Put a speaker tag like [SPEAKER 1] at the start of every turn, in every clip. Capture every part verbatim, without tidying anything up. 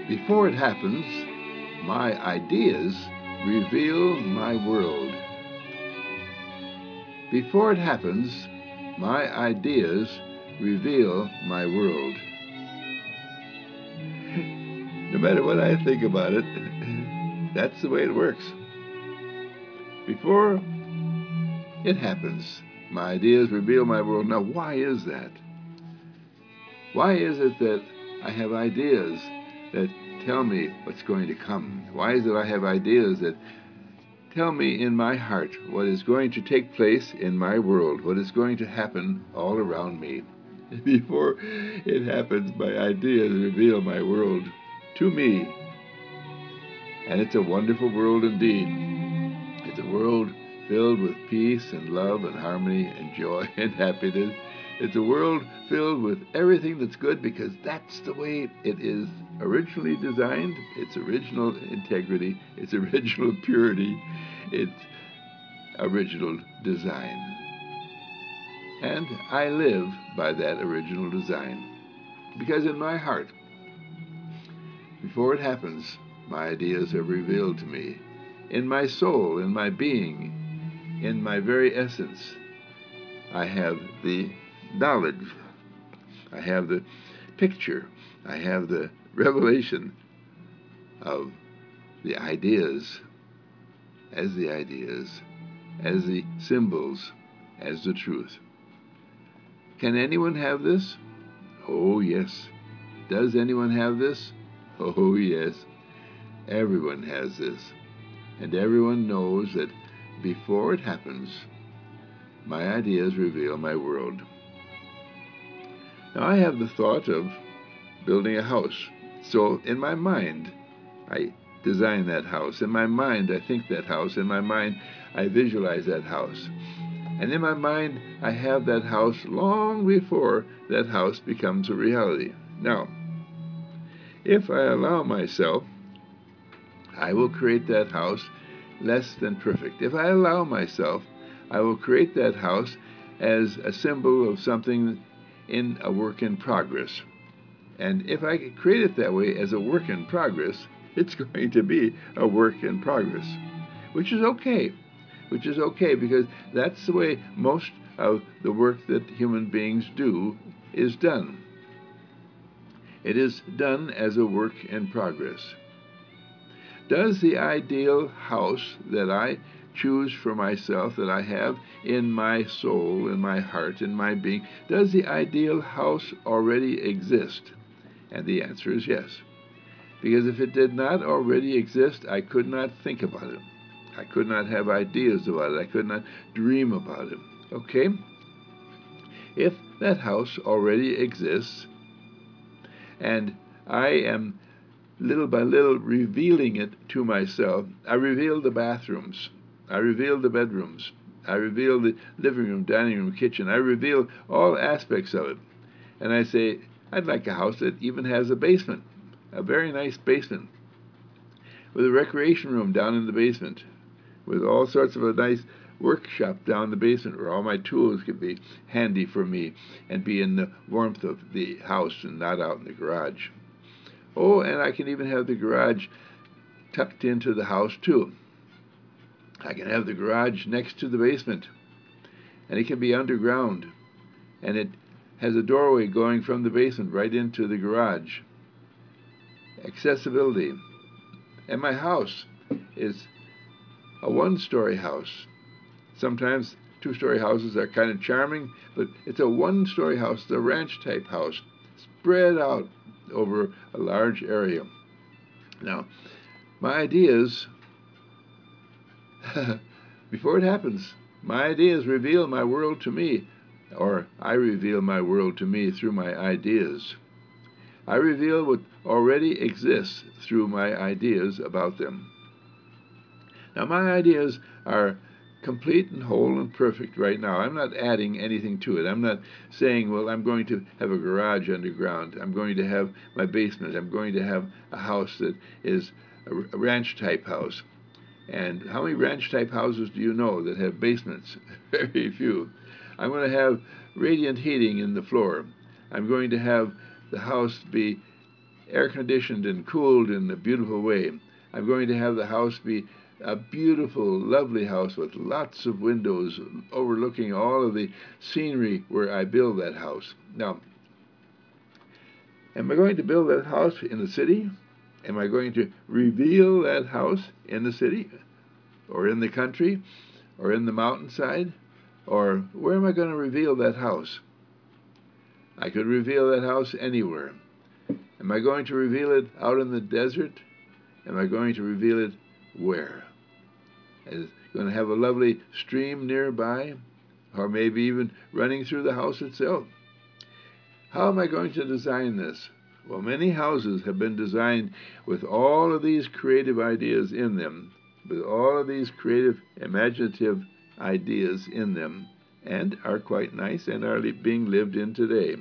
[SPEAKER 1] Before it happens, my ideas reveal my world. Before it happens, my ideas reveal my world. No matter what I think about it, that's the way it works. Before it happens, my ideas reveal my world. Now, why is that? Why is it that I have ideas that tell me what's going to come? Why is it I have ideas that tell me in my heart what is going to take place in my world, what is going to happen all around me? Before it happens, my ideas reveal my world to me. And it's a wonderful world indeed. It's a world filled with peace and love and harmony and joy and happiness. It's a world filled with everything that's good because that's the way it is originally designed, its original integrity, its original purity, its original design. And I live by that original design. Because in my heart, before it happens, my ideas are revealed to me. In my soul, in my being, in my very essence, I have the knowledge, I have the picture, I have the revelation of the ideas as the ideas, as the symbols, as the truth. Can anyone have this? Oh, yes. Does anyone have this? Oh, yes. Everyone has this. And everyone knows that before it happens, my ideas reveal my world. Now, I have the thought of building a house. So, in my mind, I design that house. In my mind, I think that house. In my mind, I visualize that house. And in my mind, I have that house long before that house becomes a reality. Now, if I allow myself, I will create that house less than perfect. If I allow myself, I will create that house as a symbol of something in a work in progress. And if I create it that way as a work in progress, it's going to be a work in progress, which is okay, which is okay because that's the way most of the work that human beings do is done. It is done as a work in progress. Does the ideal house that I choose for myself, that I have in my soul, in my heart, in my being, does the ideal house already exist? And the answer is yes. Because if it did not already exist, I could not think about it. I could not have ideas about it. I could not dream about it. Okay? If that house already exists, and I am little by little revealing it to myself, I reveal the bathrooms, I reveal the bedrooms, I reveal the living room, dining room, kitchen, I reveal all aspects of it. And I say, I'd like a house that even has a basement, a very nice basement, with a recreation room down in the basement, with all sorts of a nice workshop down in the basement where all my tools could be handy for me and be in the warmth of the house and not out in the garage. Oh, and I can even have the garage tucked into the house too. I can have the garage next to the basement, and it can be underground, and it has a doorway going from the basement right into the garage. Accessibility. And my house is a one-story house. Sometimes two-story houses are kind of charming, but it's a one-story house, it's a ranch-type house, spread out over a large area. Now, my ideas, before it happens, my ideas reveal my world to me, or I reveal my world to me through my ideas. I reveal what already exists through my ideas about them. Now, my ideas are complete and whole and perfect right now. I'm not adding anything to it. I'm not saying, well, I'm going to have a garage underground. I'm going to have my basement. I'm going to have a house that is a ranch-type house. And how many ranch-type houses do you know that have basements? Very few. I'm going to have radiant heating in the floor. I'm going to have the house be air-conditioned and cooled in a beautiful way. I'm going to have the house be a beautiful, lovely house with lots of windows overlooking all of the scenery where I build that house. Now, am I going to build that house in the city? Am I going to reveal that house in the city, or in the country, or in the mountainside? Or where am I going to reveal that house? I could reveal that house anywhere. Am I going to reveal it out in the desert? Am I going to reveal it where? Is it going to have a lovely stream nearby? Or maybe even running through the house itself? How am I going to design this? Well, many houses have been designed with all of these creative ideas in them, with all of these creative, imaginative ideas in them, and are quite nice and are being lived in today.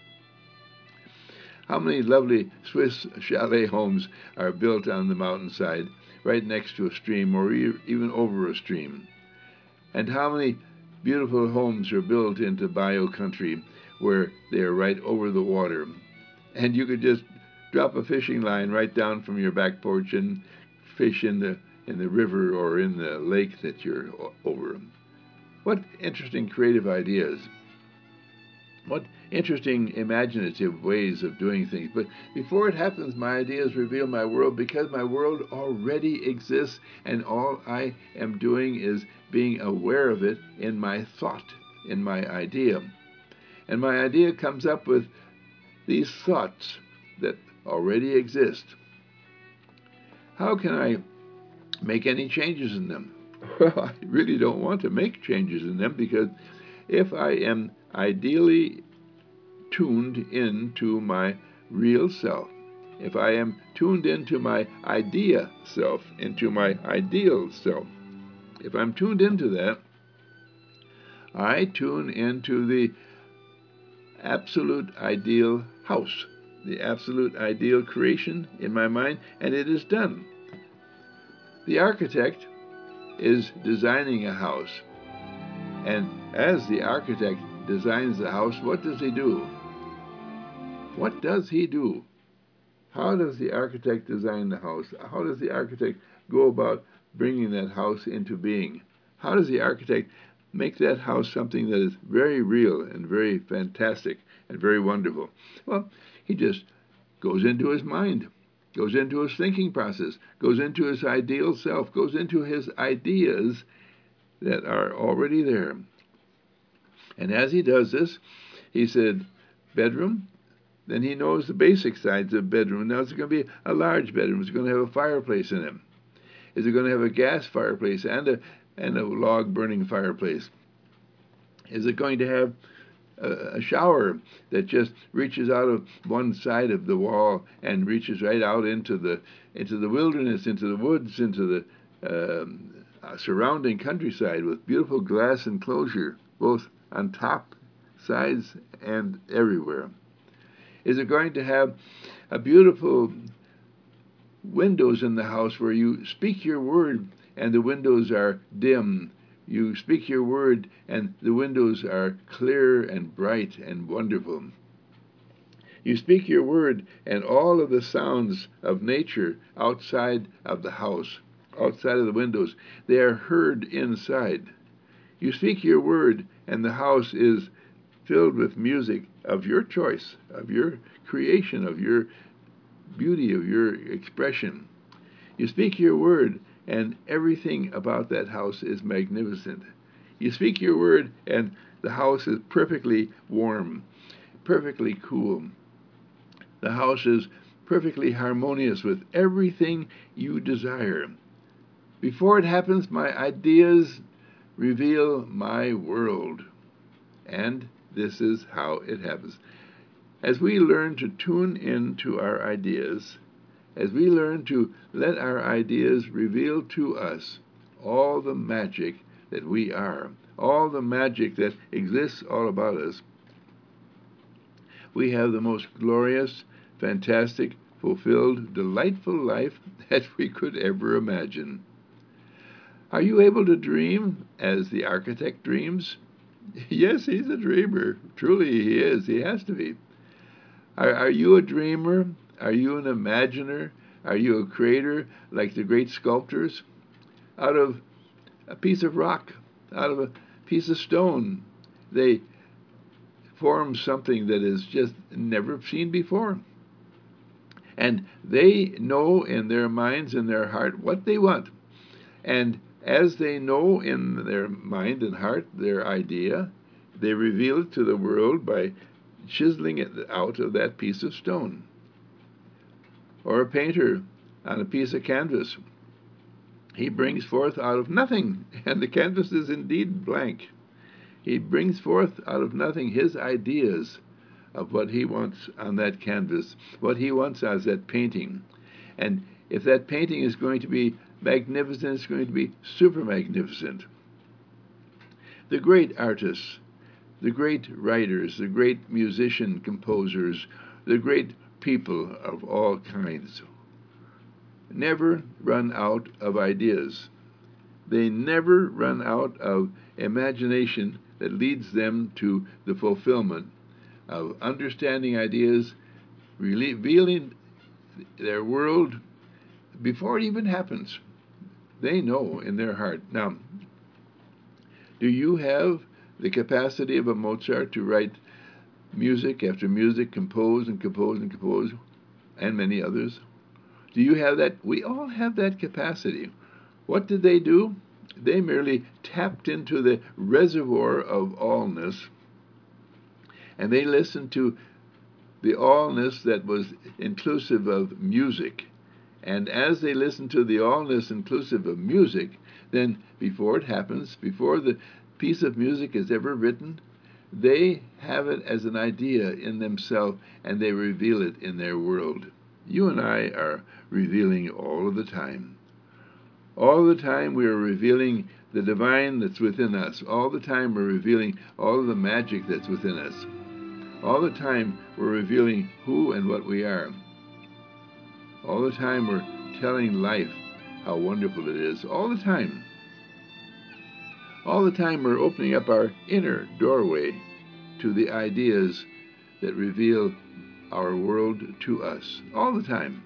[SPEAKER 1] How many lovely Swiss chalet homes are built on the mountainside, right next to a stream or even over a stream? And how many beautiful homes are built into bio country where they are right over the water? And you could just drop a fishing line right down from your back porch and fish in the in the river or in the lake that you're over. What interesting creative ideas. What interesting imaginative ways of doing things. But before it happens, my ideas reveal my world, because my world already exists, and all I am doing is being aware of it in my thought, in my idea. And my idea comes up with these thoughts that already exist. How can I make any changes in them? Well, I really don't want to make changes in them, because if I am ideally tuned into my real self, if I am tuned into my idea self, into my ideal self, if I'm tuned into that, I tune into the absolute ideal house, the absolute ideal creation in my mind, and it is done. The architect is designing a house, and as the architect designs the house, what does he do? What does he do? How does the architect design the house? How does the architect go about bringing that house into being? How does the architect make that house something that is very real and very fantastic and very wonderful? Well, he just goes into his mind, goes into his thinking process, goes into his ideal self, goes into his ideas that are already there. And as he does this, he said, bedroom, then he knows the basic sides of bedroom. Now, it's going to be a large bedroom. It's going to have a fireplace in it. Is it going to have a gas fireplace and a, and a log-burning fireplace? Is it going to have a, a shower that just reaches out of one side of the wall and reaches right out into the, into the wilderness, into the woods, into the um, surrounding countryside with beautiful glass enclosure, both on top, sides, and everywhere? Is it going to have a beautiful windows in the house where you speak your word and the windows are dim? You speak your word and the windows are clear and bright and wonderful. You speak your word and all of the sounds of nature outside of the house, outside of the windows, they are heard inside. You speak your word and the house is filled with music of your choice, of your creation, of your beauty, of your expression. You speak your word, and everything about that house is magnificent. You speak your word, and the house is perfectly warm, perfectly cool. The house is perfectly harmonious with everything you desire. Before it happens, my ideas reveal my world. And this is how it happens. As we learn to tune into our ideas, as we learn to let our ideas reveal to us all the magic that we are, all the magic that exists all about us, we have the most glorious, fantastic, fulfilled, delightful life that we could ever imagine. Are you able to dream as the architect dreams? Yes, he's a dreamer. Truly he is. He has to be. Are, are you a dreamer? Are you an imaginer? Are you a creator like the great sculptors? Out of a piece of rock, out of a piece of stone, they form something that is just never seen before. And they know in their minds and their heart what they want. And as they know in their mind and heart their idea, they reveal it to the world by chiseling it out of that piece of stone. Or a painter on a piece of canvas. He brings forth out of nothing, and the canvas is indeed blank. He brings forth out of nothing his ideas of what he wants on that canvas, what he wants as that painting. And if that painting is going to be magnificent, it's going to be super magnificent. The great artists, the great writers, the great musician composers, the great people of all kinds never run out of ideas. They never run out of imagination that leads them to the fulfillment of understanding ideas, revealing their world before it even happens. They know in their heart. Now, do you have the capacity of a Mozart to write music after music, compose and compose and compose, and many others? Do you have that? We all have that capacity. What did they do? They merely tapped into the reservoir of allness, and they listened to the allness that was inclusive of music. And as they listen to the allness inclusive of music, then before it happens, before the piece of music is ever written, they have it as an idea in themselves, and they reveal it in their world. You and I are revealing all of the time. All the time we are revealing the divine that's within us. All the time we're revealing all of the magic that's within us. All the time we're revealing who and what we are. All the time we're telling life how wonderful it is. All the time. All the time we're opening up our inner doorway to the ideas that reveal our world to us. All the time.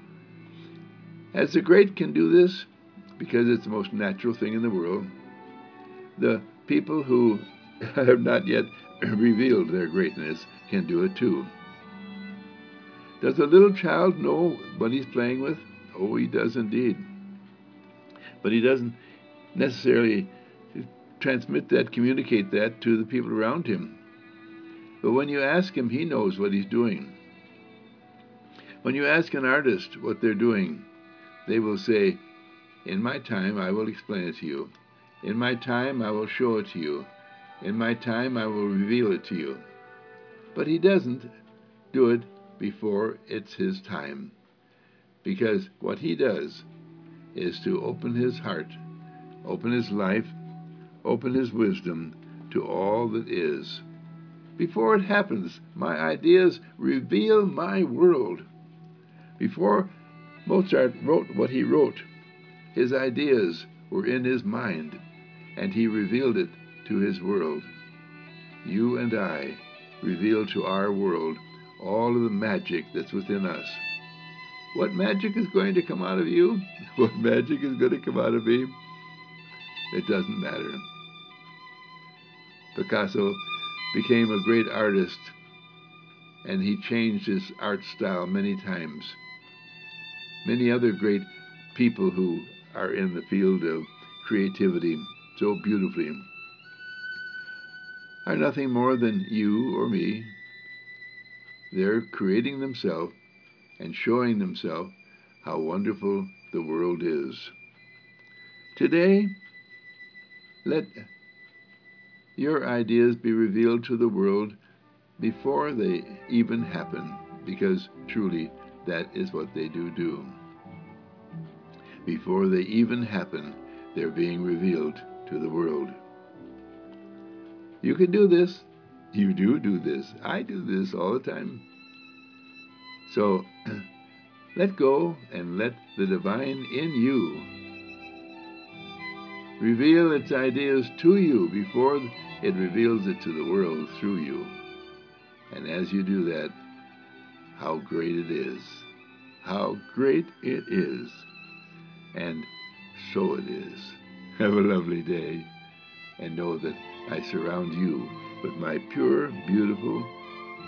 [SPEAKER 1] As the great can do this, because it's the most natural thing in the world, the people who have not yet revealed their greatness can do it too. Does a little child know what he's playing with? Oh, he does indeed. But he doesn't necessarily transmit that, communicate that to the people around him. But when you ask him, he knows what he's doing. When you ask an artist what they're doing, they will say, "In my time, I will explain it to you. In my time, I will show it to you. In my time, I will reveal it to you." But he doesn't do it before it's his time. Because what he does is to open his heart, open his life, open his wisdom to all that is. Before it happens, my ideas reveal my world. Before Mozart wrote what he wrote, his ideas were in his mind, and he revealed it to his world. You and I reveal to our world all of the magic that's within us. What magic is going to come out of you? What magic is going to come out of me? It doesn't matter. Picasso became a great artist, and he changed his art style many times. Many other great people who are in the field of creativity so beautifully are nothing more than you or me. They're creating themselves and showing themselves how wonderful the world is. Today, let your ideas be revealed to the world before they even happen, because truly that is what they do do. Before they even happen, they're being revealed to the world. You can do this. You do do this. I do this all the time. So let go and let the divine in you reveal its ideas to you before it reveals it to the world through you. And as you do that, how great it is. How great it is. And so it is. Have a lovely day, and know that I surround you with my pure, beautiful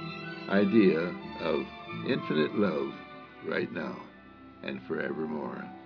[SPEAKER 1] idea of infinite love right now and forevermore.